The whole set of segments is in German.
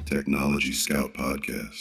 Technology Scout Podcast.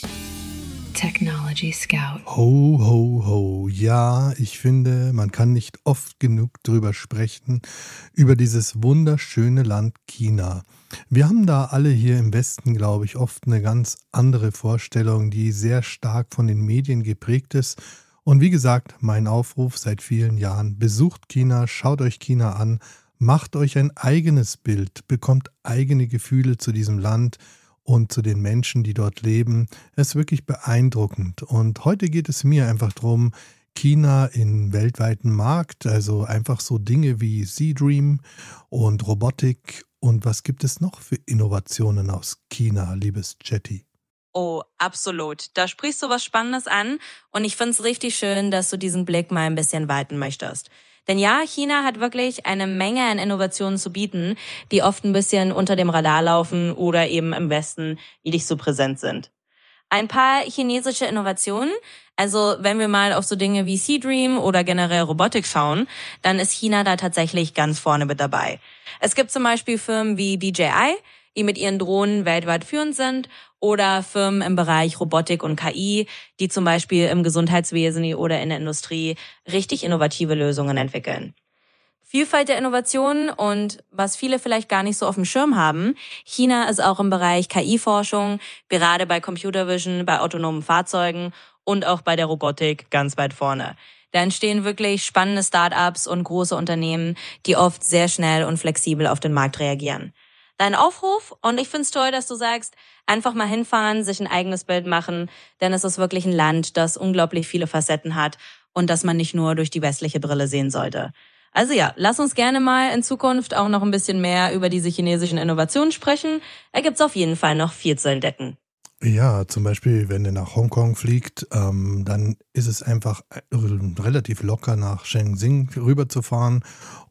Technology Scout. Ho, ho, ho. Ja, ich finde, man kann nicht oft genug drüber sprechen, über dieses wunderschöne Land China. Wir haben da alle hier im Westen, glaube ich, oft eine ganz andere Vorstellung, die sehr stark von den Medien geprägt ist. Und wie gesagt, mein Aufruf seit vielen Jahren: besucht China, schaut euch China an, macht euch ein eigenes Bild, bekommt eigene Gefühle zu diesem Land und zu den Menschen, die dort leben. Es ist wirklich beeindruckend. Und heute geht es mir einfach darum, China im weltweiten Markt, also einfach so Dinge wie Seedream und Robotik. Und was gibt es noch für Innovationen aus China, liebes Jetty? Oh, absolut. Da sprichst du was Spannendes an und ich finde es richtig schön, dass du diesen Blick mal ein bisschen weiten möchtest. Denn ja, China hat wirklich eine Menge an Innovationen zu bieten, die oft ein bisschen unter dem Radar laufen oder eben im Westen nicht so präsent sind. Ein paar chinesische Innovationen, also wenn wir mal auf so Dinge wie Seedream oder generell Robotik schauen, dann ist China da tatsächlich ganz vorne mit dabei. Es gibt zum Beispiel Firmen wie DJI, die mit ihren Drohnen weltweit führend sind, oder Firmen im Bereich Robotik und KI, die zum Beispiel im Gesundheitswesen oder in der Industrie richtig innovative Lösungen entwickeln. Vielfalt der Innovationen und was viele vielleicht gar nicht so auf dem Schirm haben, China ist auch im Bereich KI-Forschung, gerade bei Computer Vision, bei autonomen Fahrzeugen und auch bei der Robotik ganz weit vorne. Da entstehen wirklich spannende Start-ups und große Unternehmen, die oft sehr schnell und flexibel auf den Markt reagieren. Dein Aufruf, und ich find's toll, dass du sagst, einfach mal hinfahren, sich ein eigenes Bild machen, denn es ist wirklich ein Land, das unglaublich viele Facetten hat und das man nicht nur durch die westliche Brille sehen sollte. Also ja, lass uns gerne mal in Zukunft auch noch ein bisschen mehr über diese chinesischen Innovationen sprechen. Da gibt's auf jeden Fall noch viel zu entdecken. Ja, zum Beispiel, wenn ihr nach Hongkong fliegt, dann ist es einfach relativ locker, nach Shenzhen rüberzufahren.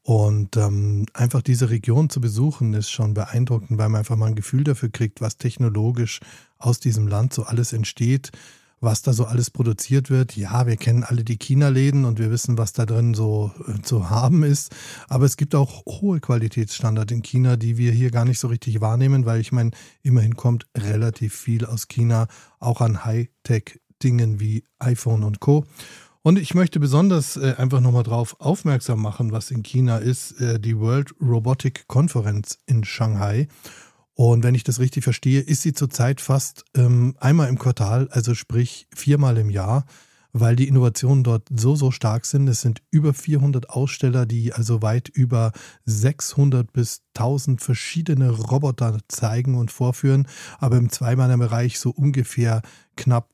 Und einfach diese Region zu besuchen, ist schon beeindruckend, weil man einfach mal ein Gefühl dafür kriegt, was technologisch aus diesem Land so alles entsteht, was da so alles produziert wird. Ja, wir kennen alle die China-Läden und wir wissen, was da drin so zu haben ist. Aber es gibt auch hohe Qualitätsstandards in China, die wir hier gar nicht so richtig wahrnehmen, weil ich meine, immerhin kommt relativ viel aus China, auch an Hightech-Dingen wie iPhone und Co. Und ich möchte besonders einfach nochmal drauf aufmerksam machen, was in China ist, die World Robotic Conference in Shanghai. Und wenn ich das richtig verstehe, ist sie zurzeit fast einmal im Quartal, also sprich 4-mal im Jahr, weil die Innovationen dort so stark sind. Es sind über 400 Aussteller, die also weit über 600 bis 1000 verschiedene Roboter zeigen und vorführen, aber im Zweimannerbereich so ungefähr knapp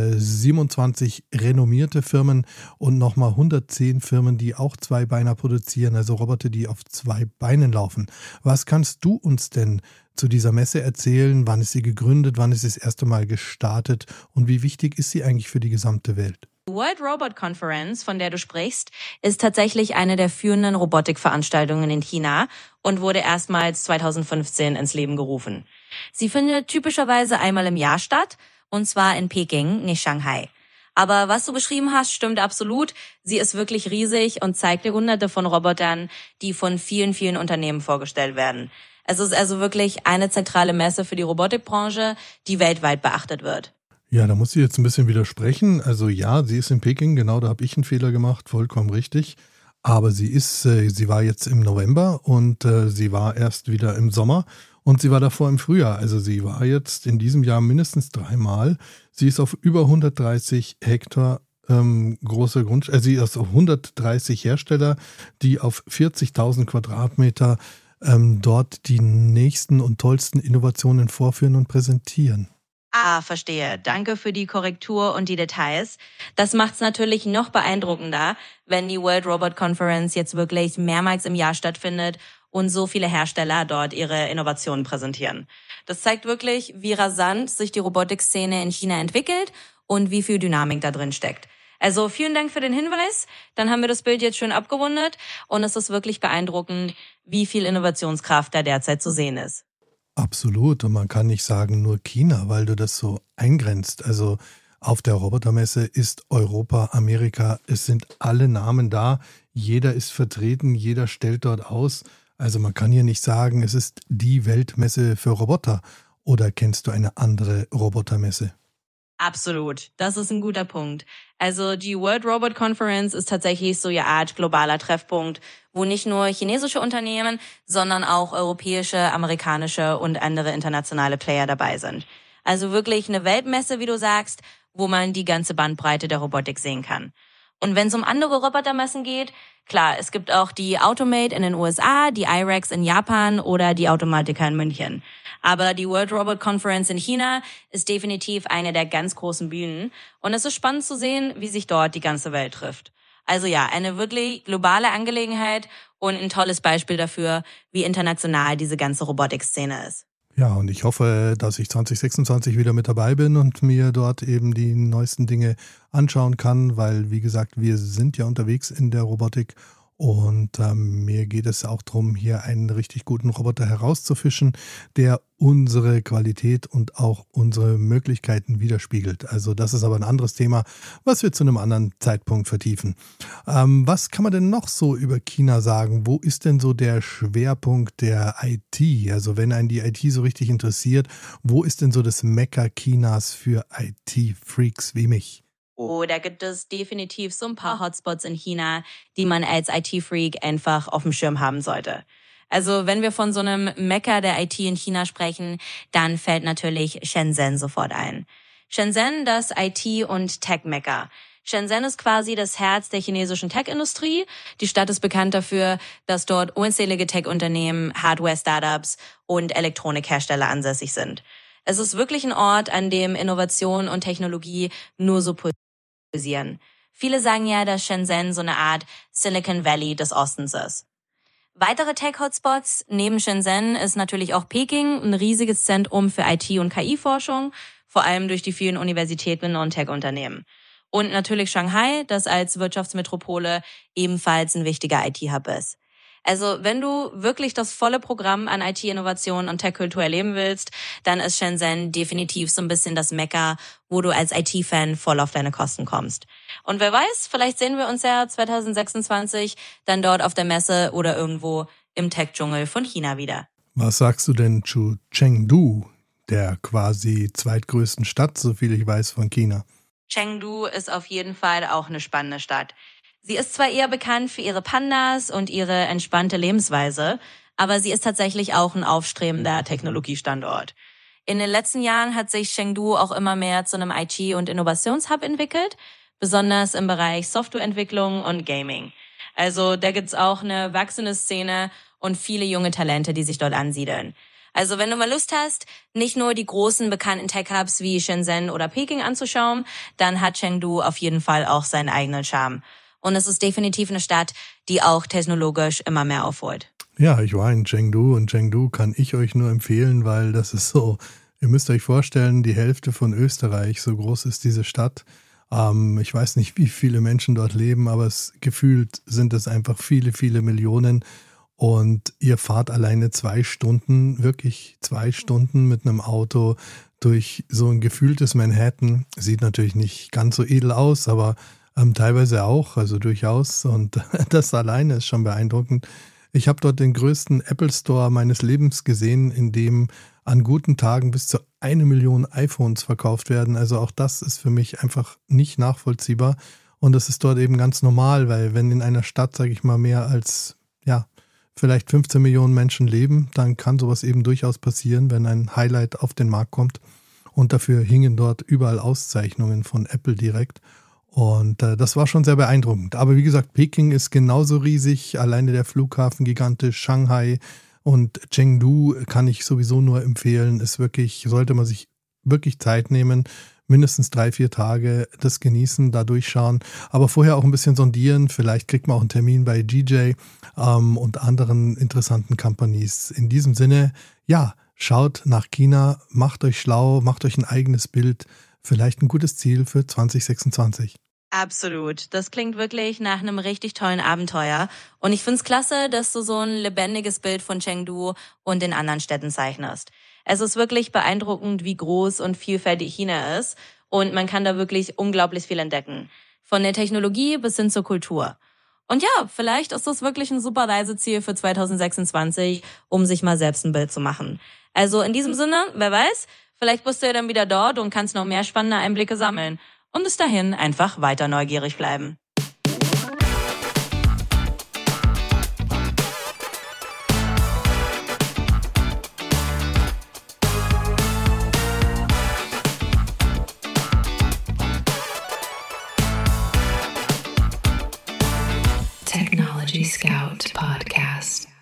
27 renommierte Firmen und nochmal 110 Firmen, die auch Zweibeiner produzieren, also Roboter, die auf 2 Beinen laufen. Was kannst du uns denn zu dieser Messe erzählen? Wann ist sie gegründet? Wann ist sie das erste Mal gestartet? Und wie wichtig ist sie eigentlich für die gesamte Welt? Die World Robot Conference, von der du sprichst, ist tatsächlich eine der führenden Robotikveranstaltungen in China und wurde erstmals 2015 ins Leben gerufen. Sie findet typischerweise einmal im Jahr statt, und zwar in Peking, nicht Shanghai. Aber was du beschrieben hast, stimmt absolut. Sie ist wirklich riesig und zeigt dir hunderte von Robotern, die von vielen Unternehmen vorgestellt werden. Es ist also wirklich eine zentrale Messe für die Robotikbranche, die weltweit beachtet wird. Ja, da muss ich jetzt ein bisschen widersprechen. Also ja, sie ist in Peking, genau, da habe ich einen Fehler gemacht, vollkommen richtig. Aber sie war jetzt im November und sie war erst wieder im Sommer und sie war davor im Frühjahr. Also sie war jetzt in diesem Jahr mindestens 3-mal. Sie ist auf über 130 Hektar große Grundstücke, sie ist auf 130 Hersteller, die auf 40.000 Quadratmeter dort die nächsten und tollsten Innovationen vorführen und präsentieren. Ah, verstehe. Danke für die Korrektur und die Details. Das macht's natürlich noch beeindruckender, wenn die World Robot Conference jetzt wirklich mehrmals im Jahr stattfindet und so viele Hersteller dort ihre Innovationen präsentieren. Das zeigt wirklich, wie rasant sich die Robotikszene in China entwickelt und wie viel Dynamik da drin steckt. Also vielen Dank für den Hinweis. Dann haben wir das Bild jetzt schön abgerundet und es ist wirklich beeindruckend, wie viel Innovationskraft da derzeit zu sehen ist. Absolut. Und man kann nicht sagen nur China, weil du das so eingrenzt. Also auf der Robotermesse ist Europa, Amerika, es sind alle Namen da. Jeder ist vertreten, jeder stellt dort aus. Also man kann hier nicht sagen, es ist die Weltmesse für Roboter. oder kennst du eine andere Robotermesse? Absolut. Das ist ein guter Punkt. Also die World Robot Conference ist tatsächlich so eine Art globaler Treffpunkt, wo nicht nur chinesische Unternehmen, sondern auch europäische, amerikanische und andere internationale Player dabei sind. Also wirklich eine Weltmesse, wie du sagst, wo man die ganze Bandbreite der Robotik sehen kann. Und wenn es um andere Robotermessen geht, klar, es gibt auch die Automate in den USA, die IREX in Japan oder die Automatica in München. Aber die World Robot Conference in China ist definitiv eine der ganz großen Bühnen. Und es ist spannend zu sehen, wie sich dort die ganze Welt trifft. Also ja, eine wirklich globale Angelegenheit und ein tolles Beispiel dafür, wie international diese ganze Robotik-Szene ist. Ja, und ich hoffe, dass ich 2026 wieder mit dabei bin und mir dort eben die neuesten Dinge anschauen kann, weil, wie gesagt, wir sind ja unterwegs in der Robotik und mir geht es auch darum, hier einen richtig guten Roboter herauszufischen, der unsere Qualität und auch unsere Möglichkeiten widerspiegelt. Also das ist aber ein anderes Thema, was wir zu einem anderen Zeitpunkt vertiefen. Was kann man denn noch so über China sagen? Wo ist denn so der Schwerpunkt der IT? Also wenn einen die IT so richtig interessiert, wo ist denn so das Mekka Chinas für IT-Freaks wie mich? Oh, da gibt es definitiv so ein paar Hotspots in China, die man als IT-Freak einfach auf dem Schirm haben sollte. Also wenn wir von so einem Mekka der IT in China sprechen, dann fällt natürlich Shenzhen sofort ein. Shenzhen, das IT- und Tech-Mekka. Shenzhen ist quasi das Herz der chinesischen Tech-Industrie. Die Stadt ist bekannt dafür, dass dort unzählige Tech-Unternehmen, Hardware-Startups und Elektronikhersteller ansässig sind. Es ist wirklich ein Ort, an dem Innovation und Technologie nur so pulsieren. Viele sagen ja, dass Shenzhen so eine Art Silicon Valley des Ostens ist. Weitere Tech-Hotspots neben Shenzhen ist natürlich auch Peking, ein riesiges Zentrum für IT- und KI-Forschung, vor allem durch die vielen Universitäten und Tech-Unternehmen. Und natürlich Shanghai, das als Wirtschaftsmetropole ebenfalls ein wichtiger IT-Hub ist. Also wenn du wirklich das volle Programm an IT-Innovation und Tech-Kultur erleben willst, dann ist Shenzhen definitiv so ein bisschen das Mekka, wo du als IT-Fan voll auf deine Kosten kommst. Und wer weiß, vielleicht sehen wir uns ja 2026 dann dort auf der Messe oder irgendwo im Tech-Dschungel von China wieder. Was sagst du denn zu Chengdu, der quasi zweitgrößten Stadt, soviel ich weiß, von China? Chengdu ist auf jeden Fall auch eine spannende Stadt. Sie ist zwar eher bekannt für ihre Pandas und ihre entspannte Lebensweise, aber sie ist tatsächlich auch ein aufstrebender Technologiestandort. In den letzten Jahren hat sich Chengdu auch immer mehr zu einem IT- und Innovationshub entwickelt, besonders im Bereich Softwareentwicklung und Gaming. Also da gibt's auch eine wachsende Szene und viele junge Talente, die sich dort ansiedeln. Also wenn du mal Lust hast, nicht nur die großen bekannten Tech-Hubs wie Shenzhen oder Peking anzuschauen, dann hat Chengdu auf jeden Fall auch seinen eigenen Charme. Und es ist definitiv eine Stadt, die auch technologisch immer mehr aufholt. Ja, ich war in Chengdu und Chengdu kann ich euch nur empfehlen, weil das ist so, ihr müsst euch vorstellen, die Hälfte von Österreich, so groß ist diese Stadt. Ich weiß nicht, wie viele Menschen dort leben, aber gefühlt sind es einfach viele, viele Millionen. Und ihr fahrt alleine 2 Stunden, wirklich 2 Stunden mit einem Auto durch so ein gefühltes Manhattan. Sieht natürlich nicht ganz so edel aus, aber teilweise auch, also durchaus. Und das alleine ist schon beeindruckend. Ich habe dort den größten Apple Store meines Lebens gesehen, in dem an guten Tagen bis zu 1 Million iPhones verkauft werden. Also auch das ist für mich einfach nicht nachvollziehbar. Und das ist dort eben ganz normal, weil wenn in einer Stadt, sage ich mal, mehr als, ja, vielleicht 15 Millionen Menschen leben, dann kann sowas eben durchaus passieren, wenn ein Highlight auf den Markt kommt. Und dafür hingen dort überall Auszeichnungen von Apple direkt. Und das war schon sehr beeindruckend. Aber wie gesagt, Peking ist genauso riesig, alleine der Flughafen gigantisch, Shanghai und Chengdu kann ich sowieso nur empfehlen. Ist wirklich, sollte man sich wirklich Zeit nehmen, mindestens 3-4 Tage das genießen, da durchschauen. Aber vorher auch ein bisschen sondieren. Vielleicht kriegt man auch einen Termin bei GJ und anderen interessanten Companies. In diesem Sinne, ja, schaut nach China, macht euch schlau, macht euch ein eigenes Bild. Vielleicht ein gutes Ziel für 2026. Absolut. Das klingt wirklich nach einem richtig tollen Abenteuer. Und ich find's klasse, dass du so ein lebendiges Bild von Chengdu und den anderen Städten zeichnest. Es ist wirklich beeindruckend, wie groß und vielfältig China ist. Und man kann da wirklich unglaublich viel entdecken. Von der Technologie bis hin zur Kultur. Und ja, vielleicht ist das wirklich ein super Reiseziel für 2026, um sich mal selbst ein Bild zu machen. Also in diesem Sinne, wer weiß, vielleicht bist du ja dann wieder dort und kannst noch mehr spannende Einblicke sammeln. Und bis dahin einfach weiter neugierig bleiben. Technology Scout Podcast.